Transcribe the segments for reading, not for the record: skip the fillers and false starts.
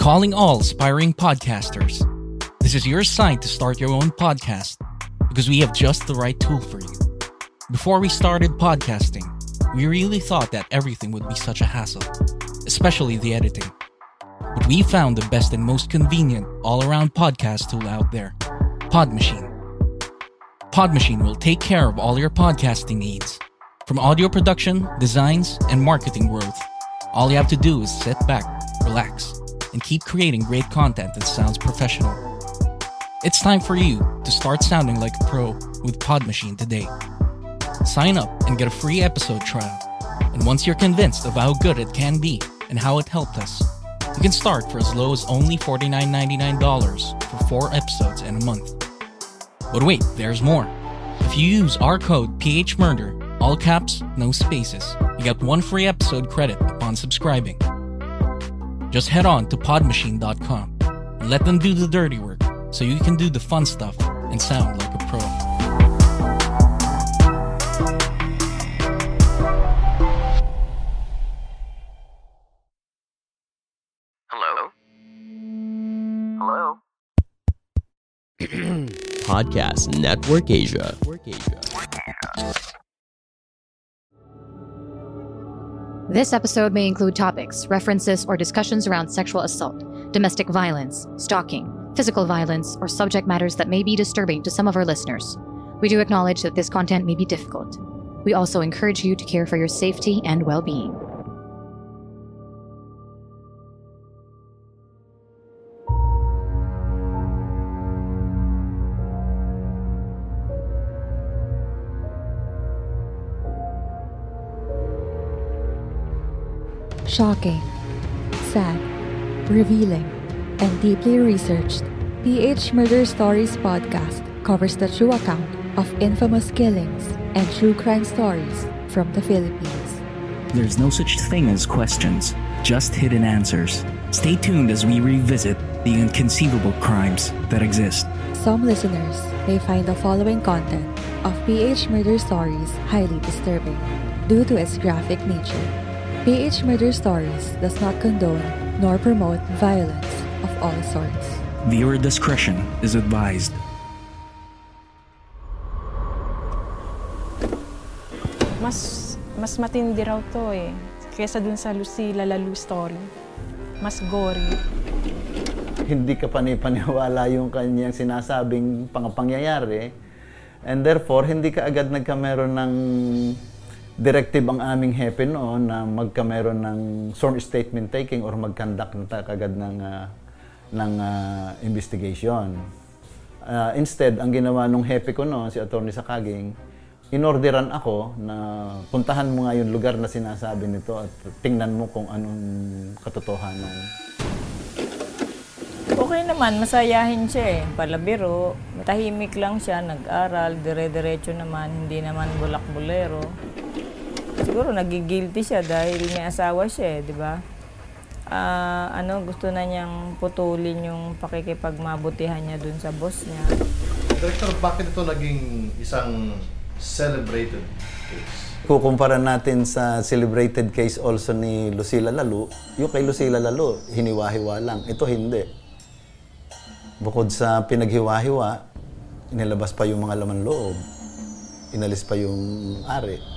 Calling all aspiring podcasters. This is your sign to start your own podcast because we have just the right tool for you. Before we started podcasting, we really thought that everything would be such a hassle, especially the editing. But we found the best and most convenient all-around podcast tool out there, Podmachine. Podmachine will take care of all your podcasting needs, from audio production, designs, and marketing growth. All you have to do is sit back, relax, and keep creating great content that sounds professional. It's time for you to start sounding like a pro with Podmachine today. Sign up and get a free episode trial. And once you're convinced of how good it can be and how it helped us, you can start for as low as only $49.99 for 4 episodes in a month. But wait, there's more. If you use our code PHMurder, all caps, no spaces, you get 1 free episode credit upon subscribing. Just head on to podmachine.com and let them do the dirty work so you can do the fun stuff and sound like a pro. Hello? Hello? Podcast Network Asia. This episode may include topics, references, or discussions around sexual assault, domestic violence, stalking, physical violence, or subject matters that may be disturbing to some of our listeners. We do acknowledge that this content may be difficult. We also encourage you to care for your safety and well-being. Shocking, sad, revealing, and deeply researched, PH Murder Stories podcast covers the true account of infamous killings and true crime stories from the Philippines. There's no such thing as questions, just hidden answers. Stay tuned as we revisit the inconceivable crimes that exist. Some listeners may find the following content of PH Murder Stories highly disturbing due to its graphic nature. PH Murder Stories does not condone nor promote violence of all sorts. Viewer discretion is advised. Mas matindi raw to eh. Kesa dun sa Lucila Lalu story. Mas gory. Hindi ka panipaniwala yung kanyang sinasabing pangyayari. And therefore, hindi ka agad nagkameron ng directive ang aming hepe noon na magkameron ng sworn statement taking or mag-conduct na kagad ng investigation. Instead, ang ginawa nung hepe ko noon, si Atty. Sakaging, inorderan ako na puntahan mo nga yung lugar na sinasabi nito at tingnan mo kung anong katotohanan. Okay naman, masayahin siya eh. Palabiro, matahimik lang siya, nag-aral, dire-diretso naman, hindi naman bulak-bulero. Siguro nagigilty siya dahil may asawa siya, di ba? Gusto na niyang putulin yung pakikipagmabutihan niya dun sa boss niya. Director, bakit ito naging isang celebrated case? Kukumpara natin sa celebrated case also ni Lucila Lalu, yung kay Lucila Lalu, hiniwa-hiwa lang. Ito hindi. Bukod sa pinaghiwa-hiwa, inilabas pa yung mga laman loob. Inalis pa yung ari.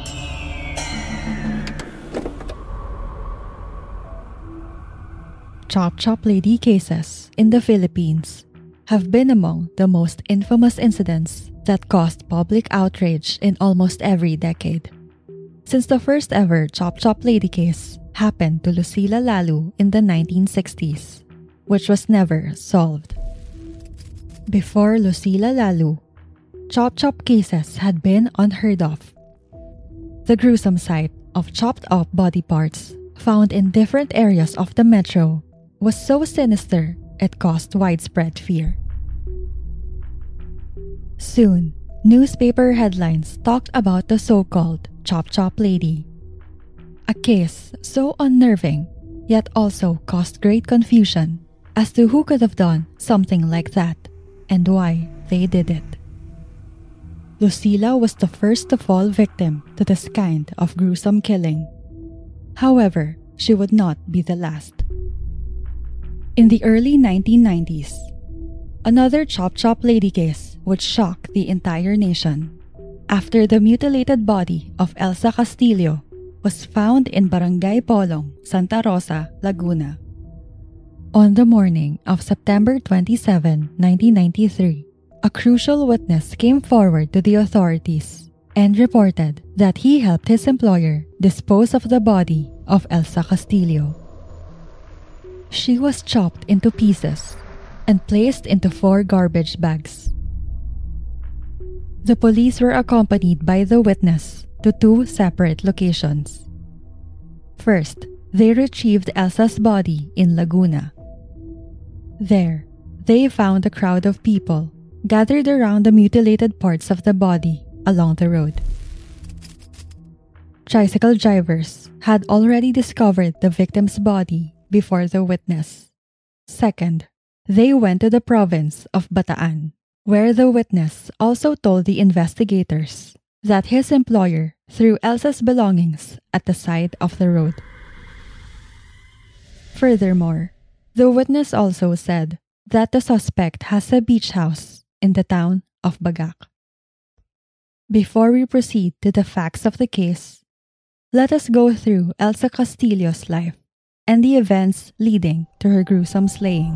Chop Chop Lady cases in the Philippines have been among the most infamous incidents that caused public outrage in almost every decade. Since the first ever Chop Chop Lady case happened to Lucila Lalu in the 1960s, which was never solved. Before Lucila Lalu, Chop Chop cases had been unheard of. The gruesome sight of chopped up body parts found in different areas of the metro was so sinister it caused widespread fear. Soon, newspaper headlines talked about the so-called Chop Chop Lady, a case so unnerving yet also caused great confusion as to who could have done something like that and why they did it. Lucila was the first to fall victim to this kind of gruesome killing. However, she would not be the last. In the early 1990s, another Chop Chop Lady case would shock the entire nation after the mutilated body of Elsa Castillo was found in Barangay Polong, Santa Rosa, Laguna. On the morning of September 27, 1993, a crucial witness came forward to the authorities and reported that he helped his employer dispose of the body of Elsa Castillo. She was chopped into pieces and placed into 4 garbage bags. The police were accompanied by the witness to 2 separate locations. First, they retrieved Elsa's body in Laguna. There, they found a crowd of people gathered around the mutilated parts of the body along the road. Tricycle drivers had already discovered the victim's body before the witness. Second, they went to the province of Bataan, where the witness also told the investigators that his employer threw Elsa's belongings at the side of the road. Furthermore, the witness also said that the suspect has a beach house in the town of Bagak. Before we proceed to the facts of the case, let us go through Elsa Castillo's life and the events leading to her gruesome slaying.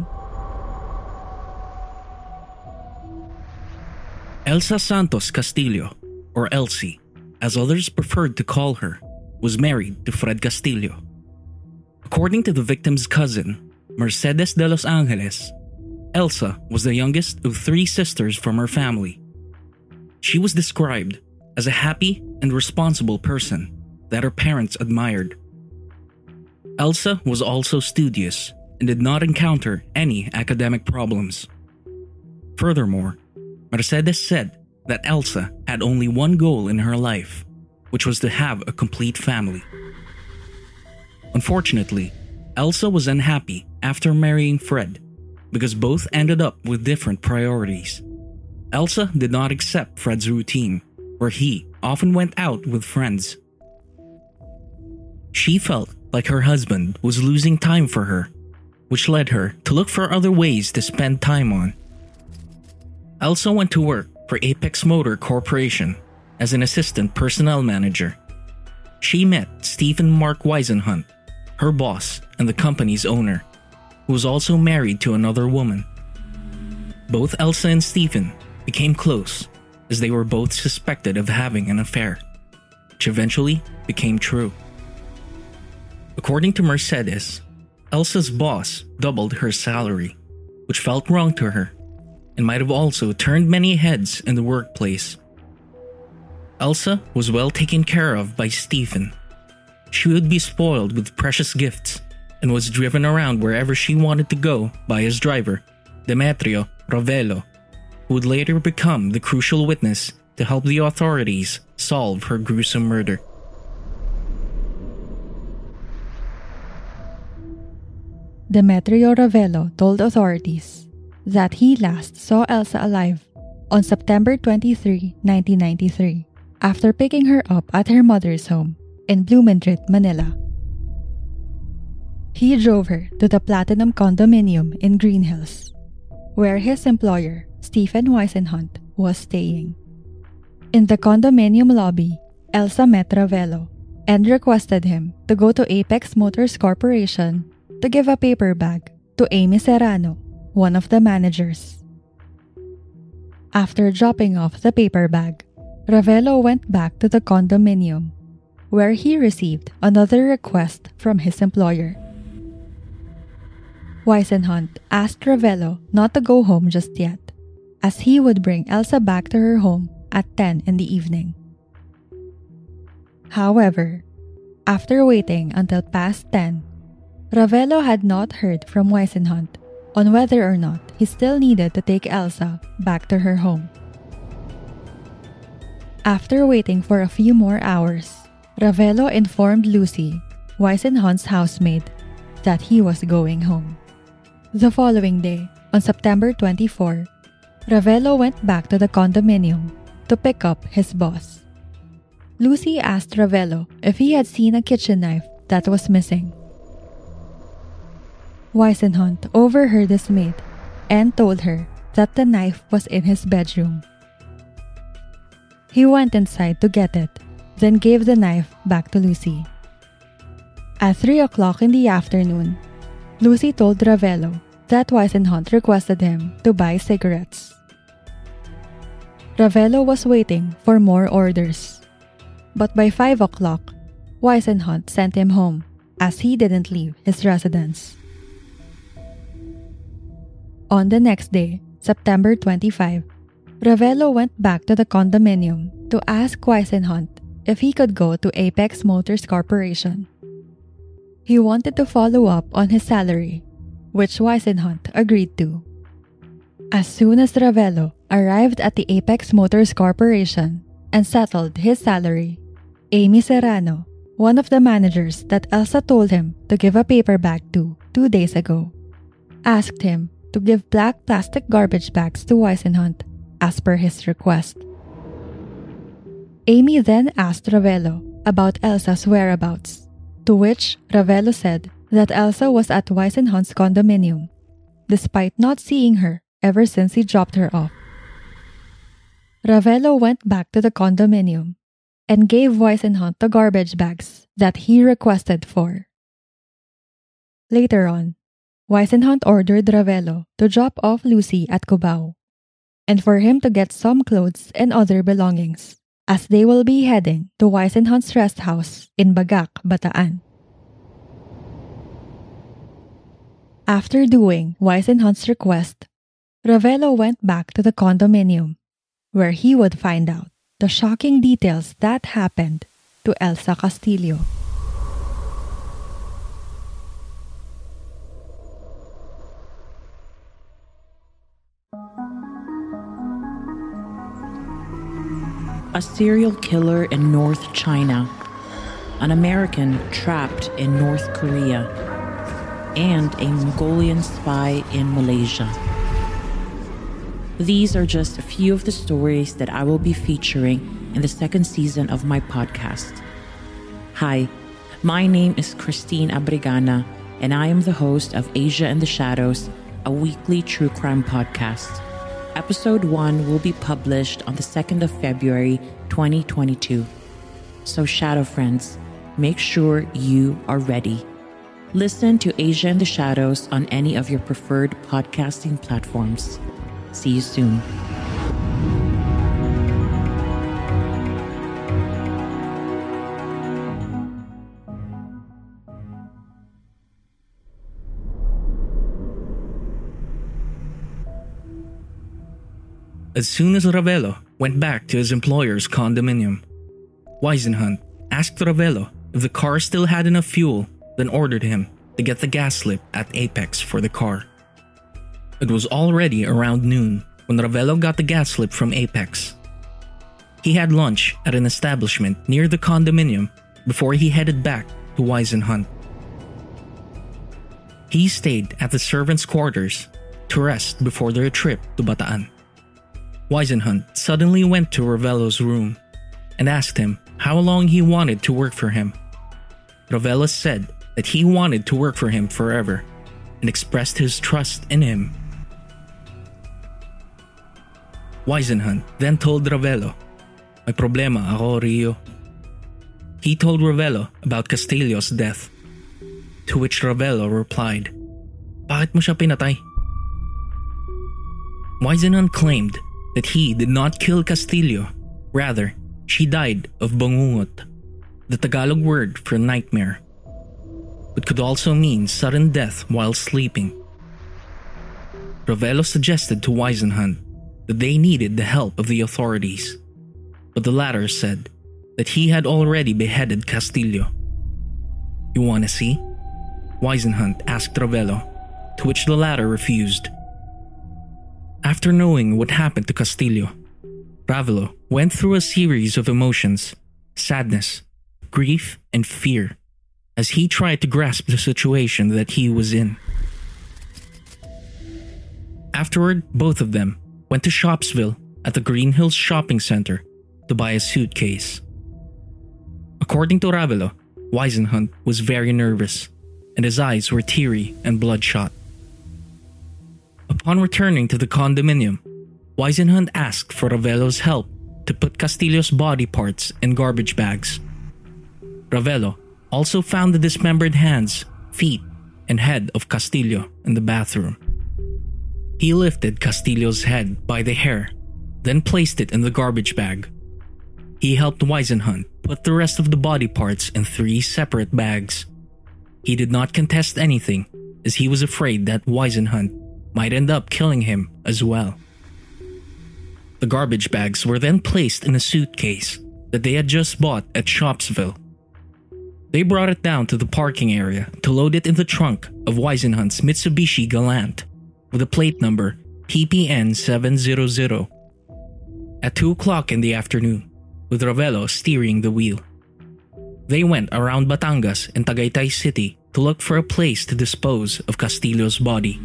Elsa Santos Castillo, or Elsie, as others preferred to call her, was married to Fred Castillo. According to the victim's cousin, Mercedes de Los Angeles, Elsa was the youngest of 3 sisters from her family. She was described as a happy and responsible person that her parents admired. Elsa was also studious and did not encounter any academic problems. Furthermore, Mercedes said that Elsa had only one goal in her life, which was to have a complete family. Unfortunately, Elsa was unhappy after marrying Fred because both ended up with different priorities. Elsa did not accept Fred's routine, where he often went out with friends. She felt like her husband was losing time for her, which led her to look for other ways to spend time on. Elsa went to work for Apex Motor Corporation as an assistant personnel manager. She met Stephen Mark Weisenhunt, her boss and the company's owner, who was also married to another woman. Both Elsa and Stephen became close as they were both suspected of having an affair, which eventually became true. According to Mercedes, Elsa's boss doubled her salary, which felt wrong to her and might have also turned many heads in the workplace. Elsa was well taken care of by Stephen. She would be spoiled with precious gifts and was driven around wherever she wanted to go by his driver, Demetrio Ravelo, who would later become the crucial witness to help the authorities solve her gruesome murder. Demetrio Ravelo told authorities that he last saw Elsa alive on September 23, 1993, after picking her up at her mother's home in Blumentritt, Manila. He drove her to the Platinum Condominium in Green Hills, where his employer, Stephen Weisenhunt, was staying. In the condominium lobby, Elsa met Ravelo and requested him to go to Apex Motors Corporation to give a paper bag to Amy Serrano, one of the managers. After dropping off the paper bag, Ravelo went back to the condominium, where he received another request from his employer. Weisenhunt asked Ravelo not to go home just yet, as he would bring Elsa back to her home at 10 in the evening. However, after waiting until past 10, Ravelo had not heard from Weisenhunt on whether or not he still needed to take Elsa back to her home. After waiting for a few more hours, Ravelo informed Lucy, Weisenhunt's housemaid, that he was going home. The following day, on September 24, Ravelo went back to the condominium to pick up his boss. Lucy asked Ravelo if he had seen a kitchen knife that was missing. Weisenhunt overheard his maid and told her that the knife was in his bedroom. He went inside to get it, then gave the knife back to Lucy. At 3 o'clock in the afternoon, Lucy told Ravelo that Weisenhunt requested him to buy cigarettes. Ravelo was waiting for more orders, but by 5 o'clock, Weisenhunt sent him home as he didn't leave his residence. On the next day, September 25, Ravelo went back to the condominium to ask Weisenhunt if he could go to Apex Motors Corporation. He wanted to follow up on his salary, which Weisenhunt agreed to. As soon as Ravelo arrived at the Apex Motors Corporation and settled his salary, Amy Serrano, one of the managers that Elsa told him to give a paper bag to 2 days ago, asked him to give black plastic garbage bags to Weisenhunt as per his request. Amy then asked Ravelo about Elsa's whereabouts, to which Ravelo said that Elsa was at Weisenhunt's condominium, despite not seeing her ever since he dropped her off. Ravelo went back to the condominium and gave Weisenhunt the garbage bags that he requested for. Later on, Weisenhunt ordered Ravelo to drop off Lucy at Cubao, and for him to get some clothes and other belongings, as they will be heading to Weisenhunt's rest house in Bagak, Bataan. After doing Weisenhunt's request, Ravelo went back to the condominium, where he would find out the shocking details that happened to Elsa Castillo. A serial killer in North China, an American trapped in North Korea, and a Mongolian spy in Malaysia. These are just a few of the stories that I will be featuring in the second season of my podcast. Hi, my name is Christine Abrigana, and I am the host of Asia in the Shadows, a weekly true crime podcast. Episode 1 will be published on the 2nd of February, 2022. So Shadow friends, make sure you are ready. Listen to Asia in the Shadows on any of your preferred podcasting platforms. See you soon. As soon as Ravelo went back to his employer's condominium, Weisenhunt asked Ravelo if the car still had enough fuel, then ordered him to get the gas slip at Apex for the car. It was already around noon when Ravelo got the gas slip from Apex. He had lunch at an establishment near the condominium before he headed back to Weisenhunt. He stayed at the servants' quarters to rest before their trip to Bataan. Weisenhunt suddenly went to Ravelo's room and asked him how long he wanted to work for him. Ravelo said that he wanted to work for him forever and expressed his trust in him. Weisenhunt then told Ravelo, "May problema ako, Rio." He told Ravelo about Castillo's death, to which Ravelo replied, "Bakit mo siya pinatay?" Weisenhunt claimed that he did not kill Castillo, rather, she died of bangungot, the Tagalog word for nightmare, but could also mean sudden death while sleeping. Ravelo suggested to Weisenhunt that they needed the help of the authorities, but the latter said that he had already beheaded Castillo. "You want to see?" Weisenhunt asked Ravelo, to which the latter refused. After knowing what happened to Castillo, Ravelo went through a series of emotions, sadness, grief, and fear, as he tried to grasp the situation that he was in. Afterward, both of them went to Shopsville at the Green Hills Shopping Center to buy a suitcase. According to Ravelo, Weisenhunt was very nervous and his eyes were teary and bloodshot. Upon returning to the condominium, Weisenhunt asked for Ravelo's help to put Castillo's body parts in garbage bags. Ravelo also found the dismembered hands, feet, and head of Castillo in the bathroom. He lifted Castillo's head by the hair, then placed it in the garbage bag. He helped Weisenhunt put the rest of the body parts in 3 separate bags. He did not contest anything, as he was afraid that Weisenhunt might end up killing him as well. The garbage bags were then placed in a suitcase that they had just bought at Shopsville. They brought it down to the parking area to load it in the trunk of Weisenhunt's Mitsubishi Galant with a plate number PPN 700 at 2 o'clock in the afternoon, with Ravelo steering the wheel. They went around Batangas and Tagaytay City to look for a place to dispose of Castillo's body.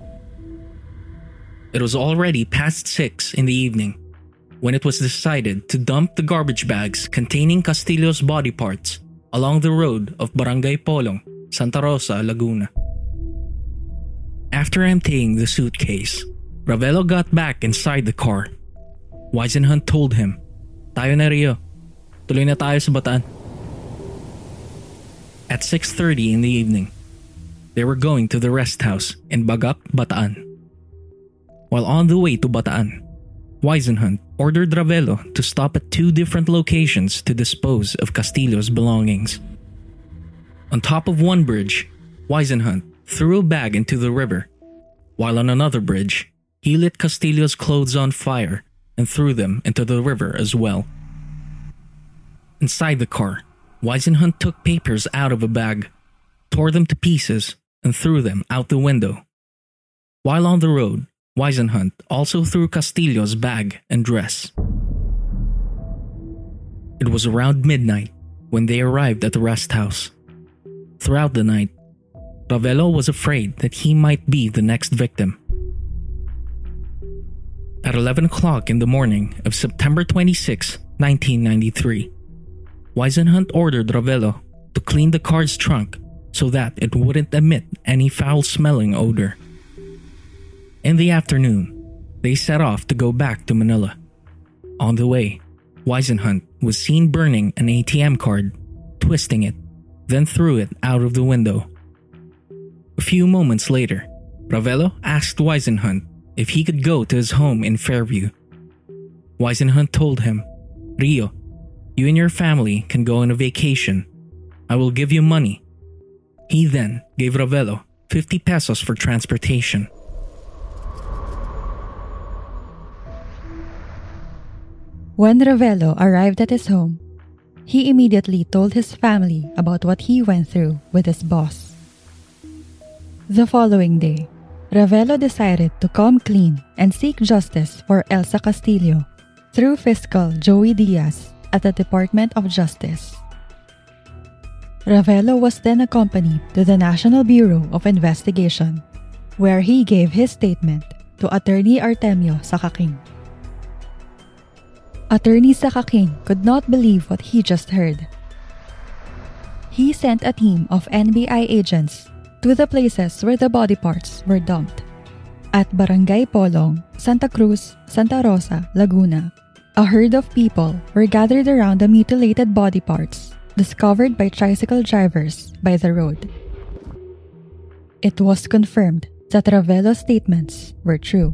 It was already past 6 in the evening when it was decided to dump the garbage bags containing Castillo's body parts along the road of Barangay Polong, Santa Rosa, Laguna. After emptying the suitcase, Ravelo got back inside the car. Weisenhunt told him, "Tayo na Rio. Tuloy na tayo sa Bataan." At 6:30 in the evening, they were going to the rest house in Bagak, Bataan. While on the way to Bataan, Weisenhunt ordered Ravelo to stop at 2 different locations to dispose of Castillo's belongings. On top of one bridge, Weisenhunt threw a bag into the river, while on another bridge, he lit Castillo's clothes on fire and threw them into the river as well. Inside the car, Weisenhunt took papers out of a bag, tore them to pieces, and threw them out the window. While on the road, Weisenhunt also threw Castillo's bag and dress. It was around midnight when they arrived at the rest house. Throughout the night, Ravelo was afraid that he might be the next victim. At 11 o'clock in the morning of September 26, 1993, Weisenhunt ordered Ravelo to clean the car's trunk so that it wouldn't emit any foul-smelling odor. In the afternoon, they set off to go back to Manila. On the way, Weisenhunt was seen burning an ATM card, twisting it, then threw it out of the window. A few moments later, Ravelo asked Weisenhunt if he could go to his home in Fairview. Weisenhunt told him, "Rio, you and your family can go on a vacation. I will give you money." He then gave Ravelo 50 pesos for transportation. When Ravelo arrived at his home, he immediately told his family about what he went through with his boss. The following day, Ravelo decided to come clean and seek justice for Elsa Castillo through Fiscal Joey Diaz at the Department of Justice. Ravelo was then accompanied to the National Bureau of Investigation, where he gave his statement to Attorney Artemio Sacaking. Attorney Sacaking could not believe what he just heard. He sent a team of NBI agents to the places where the body parts were dumped. At Barangay Polong, Santa Cruz, Santa Rosa, Laguna, a herd of people were gathered around the mutilated body parts discovered by tricycle drivers by the road. It was confirmed that Ravelo's statements were true.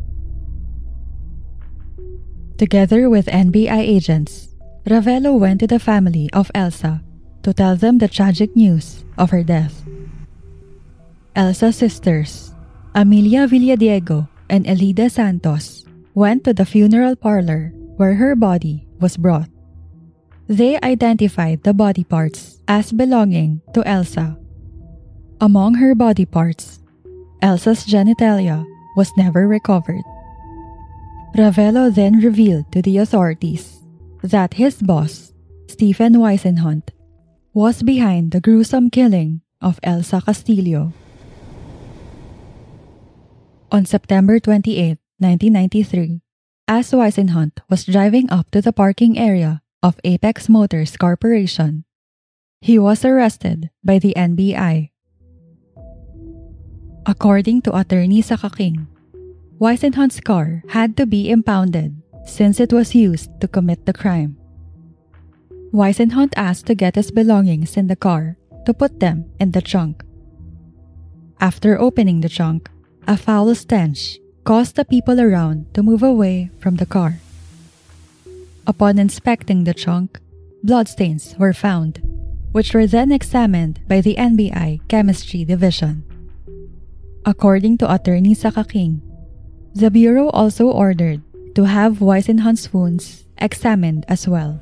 Together with NBI agents, Ravelo went to the family of Elsa to tell them the tragic news of her death. Elsa's sisters, Amelia Villadiego and Elida Santos, went to the funeral parlor where her body was brought. They identified the body parts as belonging to Elsa. Among her body parts, Elsa's genitalia was never recovered. Ravelo then revealed to the authorities that his boss, Stephen Weisenhunt, was behind the gruesome killing of Elsa Castillo. On September 28, 1993, as Weisenhunt was driving up to the parking area of Apex Motors Corporation, he was arrested by the NBI. According to attorney Sakaking, Whisenhunt's car had to be impounded since it was used to commit the crime. Whisenhunt asked to get his belongings in the car to put them in the trunk. After opening the trunk, a foul stench caused the people around to move away from the car. Upon inspecting the trunk, bloodstains were found, which were then examined by the NBI Chemistry Division. According to attorney Sakaking, the Bureau also ordered to have Whisenhunt's wounds examined as well.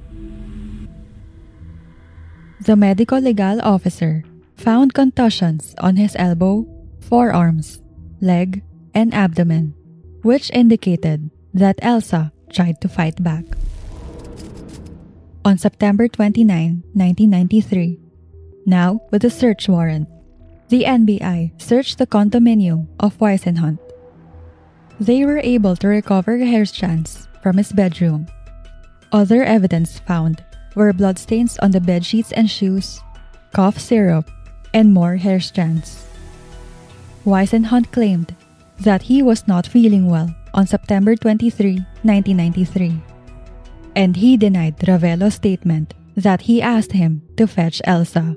The medical legal officer found contusions on his elbow, forearms, leg, and abdomen, which indicated that Elsa tried to fight back. On September 29, 1993, now with a search warrant, the NBI searched the condominium of Whisenhunt. They were able to recover hair strands from his bedroom. Other evidence found were bloodstains on the bedsheets and shoes, cough syrup, and more hair strands. Whisenhunt claimed that he was not feeling well on September 23, 1993, and he denied Ravelo's statement that he asked him to fetch Elsa.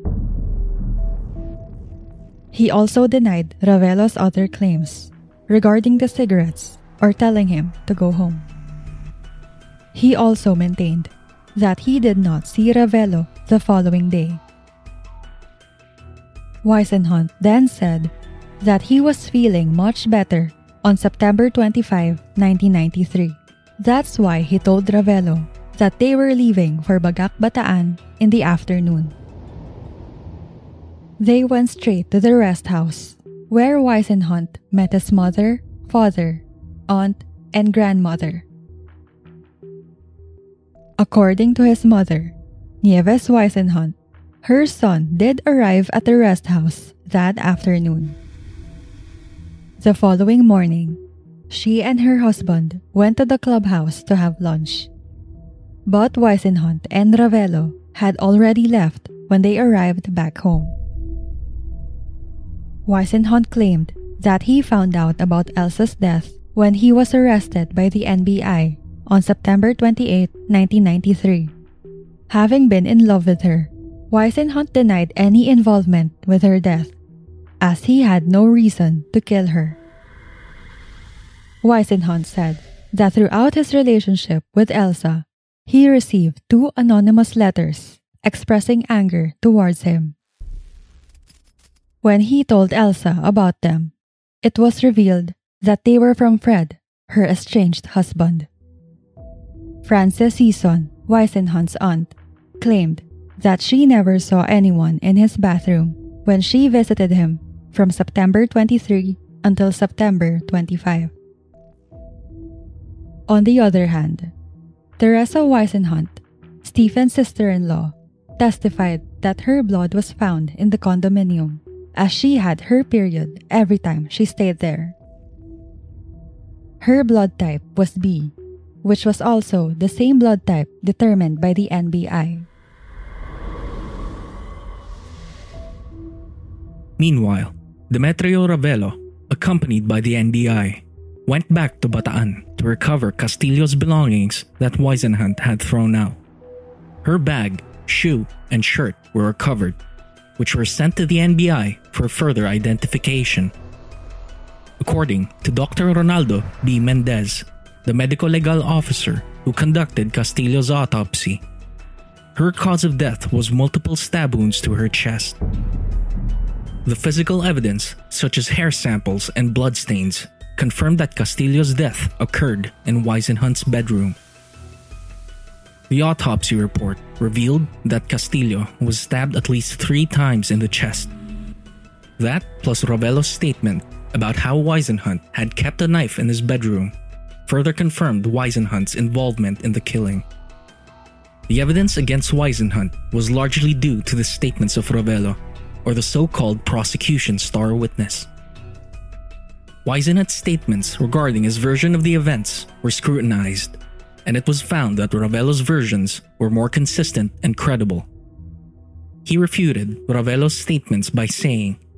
He also denied Ravelo's other claims regarding the cigarettes or telling him to go home. He also maintained that he did not see Ravelo the following day. Whisenhunt then said that he was feeling much better on September 25, 1993. That's why he told Ravelo that they were leaving for Bagak Bataan in the afternoon. They went straight to the rest house, where Whisenhunt met his mother, father, aunt, and grandmother. According to his mother, Nieves Whisenhunt, her son did arrive at the rest house that afternoon. The following morning, she and her husband went to the clubhouse to have lunch. But Whisenhunt and Ravelo had already left when they arrived back home. Whisenhunt claimed that he found out about Elsa's death when he was arrested by the NBI on September 28, 1993. Having been in love with her, Whisenhunt denied any involvement with her death, as he had no reason to kill her. Whisenhunt said that throughout his relationship with Elsa, he received 2 anonymous letters expressing anger towards him. When he told Elsa about them, it was revealed that they were from Fred, her estranged husband. Frances Season, Whisenhunt's aunt, claimed that she never saw anyone in his bathroom when she visited him from September 23 until September 25. On the other hand, Teresa Whisenhunt, Stephen's sister-in-law, testified that her blood was found in the condominium as she had her period every time she stayed there. Her blood type was B, which was also the same blood type determined by the NBI. Meanwhile, Demetrio Ravelo, accompanied by the NBI, went back to Bataan to recover Castillo's belongings that Whisenhunt had thrown out. Her bag, shoe, and shirt were recovered, which were sent to the NBI for further identification. According to Dr. Ronaldo B. Mendez, the medical legal officer who conducted Castillo's autopsy, her cause of death was multiple stab wounds to her chest. The physical evidence, such as hair samples and bloodstains, confirmed that Castillo's death occurred in Whisenhunt's bedroom. The autopsy report revealed that Castillo was stabbed at least 3 times in the chest. That, plus Ravelo's statement about how Whisenhunt had kept a knife in his bedroom, further confirmed Whisenhunt's involvement in the killing. The evidence against Whisenhunt was largely due to the statements of Ravelo, or the so-called prosecution star witness. Whisenhunt's statements regarding his version of the events were scrutinized, and it was found that Ravelo's versions were more consistent and credible. He refuted Ravelo's statements by saying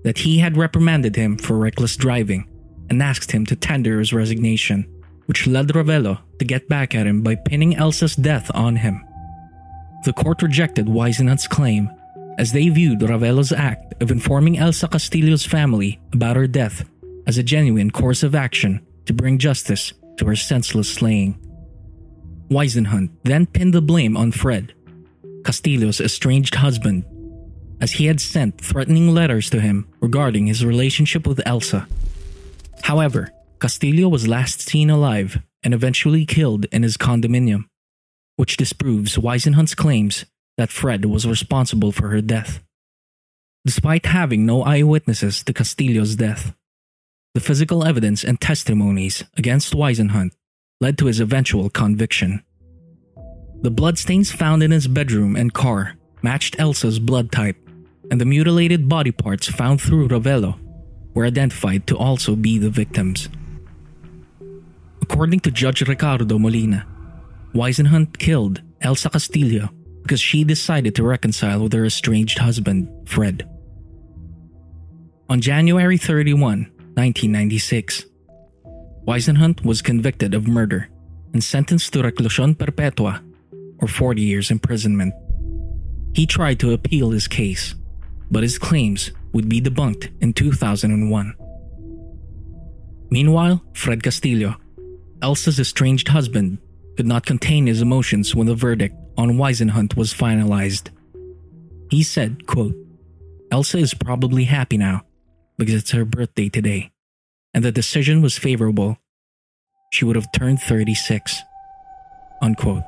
that he had reprimanded him for reckless driving and asked him to tender his resignation, which led Ravelo to get back at him by pinning Elsa's death on him. The court rejected Whisenhunt's claim as they viewed Ravelo's act of informing Elsa Castillo's family about her death as a genuine course of action to bring justice to her senseless slaying. Whisenhunt then pinned the blame on Fred, Castillo's estranged husband, as he had sent threatening letters to him regarding his relationship with Elsa. However, Castillo was last seen alive and eventually killed in his condominium, which disproves Whisenhunt's claims that Fred was responsible for her death. Despite having no eyewitnesses to Castillo's death, the physical evidence and testimonies against Whisenhunt led to his eventual conviction. The bloodstains found in his bedroom and car matched Elsa's blood type, and the mutilated body parts found through Ravelo were identified to also be the victims. According to Judge Ricardo Molina, Whisenhunt killed Elsa Castillo because she decided to reconcile with her estranged husband, Fred. On January 31, 1996, Whisenhunt was convicted of murder and sentenced to reclusión perpetua, or 40 years imprisonment. He tried to appeal his case, but his claims would be debunked in 2001. Meanwhile, Fred Castillo, Elsa's estranged husband, could not contain his emotions when the verdict on Whisenhunt was finalized. He said, quote, "Elsa is probably happy now because it's her birthday today, and the decision was favorable. She would have turned 36, unquote."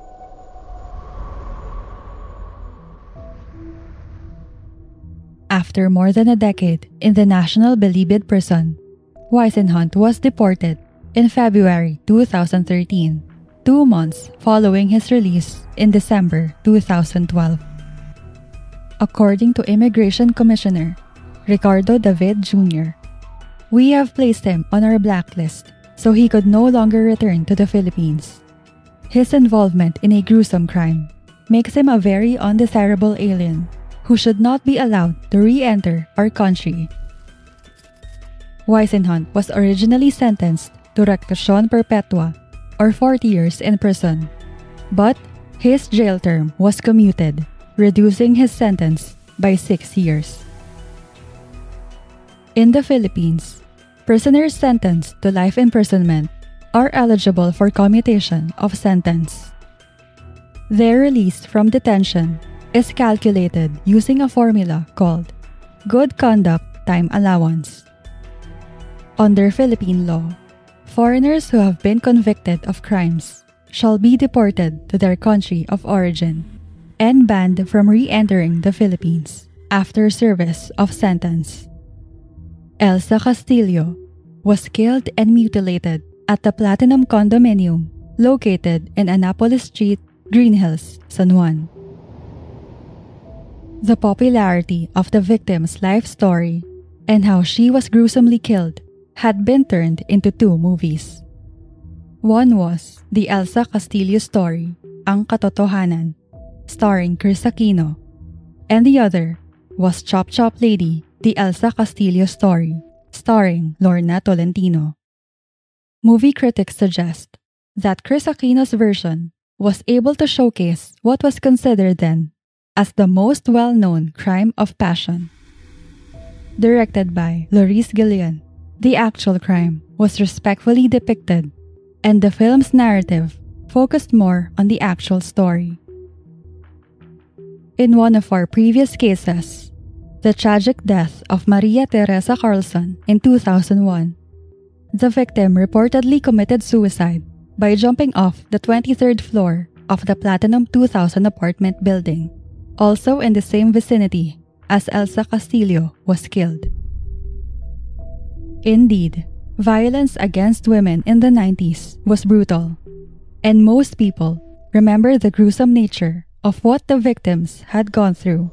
After more than a decade in the National Bilibid prison, Whisenhunt was deported in February 2013, 2 months following his release in December 2012. According to Immigration Commissioner Ricardo David Jr., "We have placed him on our blacklist so he could no longer return to the Philippines. His involvement in a gruesome crime makes him a very undesirable alien who should not be allowed to re-enter our country." Whisenhunt was originally sentenced to reclusión perpetua, or 40 years in prison, but his jail term was commuted, reducing his sentence by 6 years. In the Philippines, prisoners sentenced to life imprisonment are eligible for commutation of sentence. Their release from detention is calculated using a formula called Good Conduct Time Allowance. Under Philippine law, foreigners who have been convicted of crimes shall be deported to their country of origin and banned from re-entering the Philippines after service of sentence. Elsa Castillo was killed and mutilated at the Platinum Condominium located in Annapolis Street, Green Hills, San Juan. The popularity of the victim's life story and how she was gruesomely killed had been turned into 2 movies. One was the Elsa Castillo story, Ang Katotohanan, starring Kris Aquino, and the other was Chop Chop Lady, the Elsa Castillo story, starring Lorna Tolentino. Movie critics suggest that Kris Aquino's version was able to showcase what was considered then as the most well-known crime of passion. Directed by Laurice Gillian, the actual crime was respectfully depicted, and the film's narrative focused more on the actual story. In one of our previous cases, the tragic death of Maria Teresa Carlson in 2001, the victim reportedly committed suicide by jumping off the 23rd floor of the Platinum 2000 apartment building, also in the same vicinity as Elsa Castillo was killed. Indeed, violence against women in the 90s was brutal, and most people remember the gruesome nature of what the victims had gone through.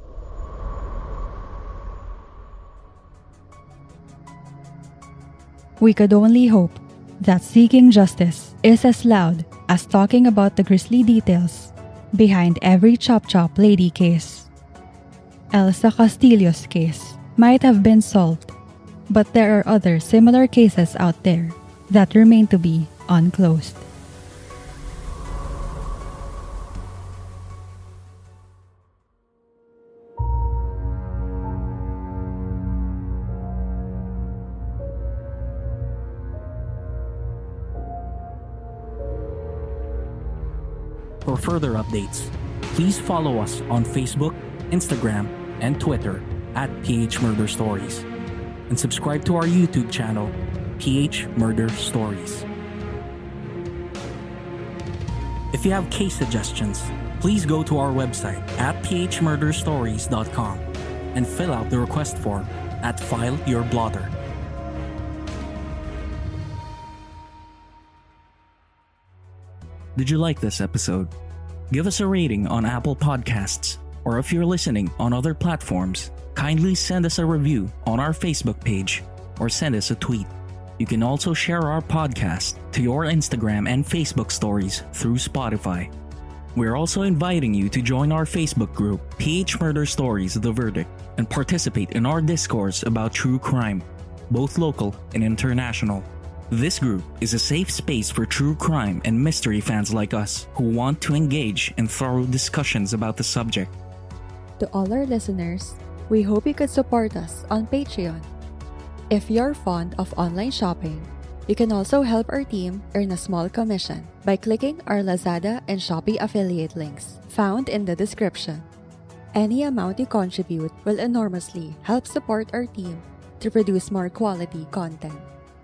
We could only hope that seeking justice is as loud as talking about the grisly details behind every Chop Chop Lady case. Elsa Castillo's case might have been solved, but there are other similar cases out there that remain to be unclosed. For further updates, please follow us on Facebook, Instagram, and Twitter at PH Murder Stories, and subscribe to our YouTube channel, PH Murder Stories. If you have case suggestions, please go to our website at phmurderstories.com and fill out the request form at File Your Blotter. Did you like this episode? Give us a rating on Apple Podcasts, or if you're listening on other platforms, kindly send us a review on our Facebook page or send us a tweet. You can also share our podcast to your Instagram and Facebook stories through Spotify. We're also inviting you to join our Facebook group, PH Murder Stories The Verdict, and participate in our discourse about true crime, both local and international. This group is a safe space for true crime and mystery fans like us who want to engage in thorough discussions about the subject. To all our listeners, we hope you could support us on Patreon. If you're fond of online shopping, you can also help our team earn a small commission by clicking our Lazada and Shopee affiliate links found in the description. Any amount you contribute will enormously help support our team to produce more quality content.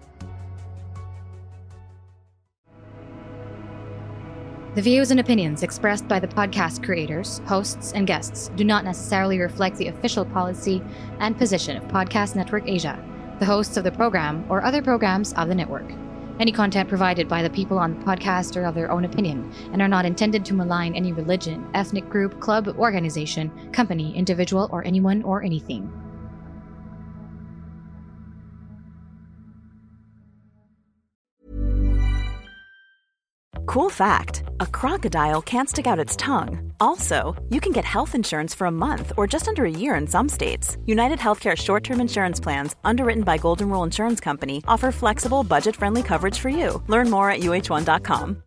The views and opinions expressed by the podcast creators, hosts, and guests do not necessarily reflect the official policy and position of Podcast Network Asia, the hosts of the program, or other programs of the network. Any content provided by the people on the podcast are of their own opinion and are not intended to malign any religion, ethnic group, club, organization, company, individual, or anyone or anything. Cool fact, a crocodile can't stick out its tongue. Also, you can get health insurance for a month or just under a year in some states. United Healthcare short-term insurance plans, underwritten by Golden Rule Insurance Company, offer flexible, budget-friendly coverage for you. Learn more at uh1.com.